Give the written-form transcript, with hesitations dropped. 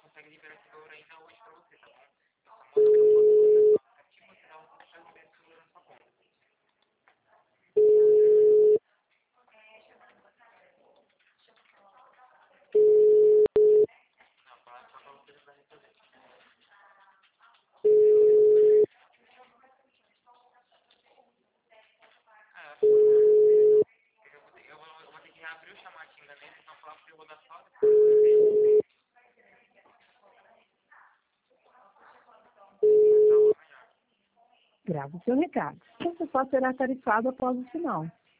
consegue liberar esse valor ainda hoje pra você, tá bom? Eu só mando a proposta do aplicativo, você dá um pouco pra liberar esse valor na sua conta. Não, fala só pra você pra resolver. Eu vou ter que reabrir o chamadinho da mesa, então falar pra eu rodar só depois. Grave o seu recado. Você só será tarifado após o sinal.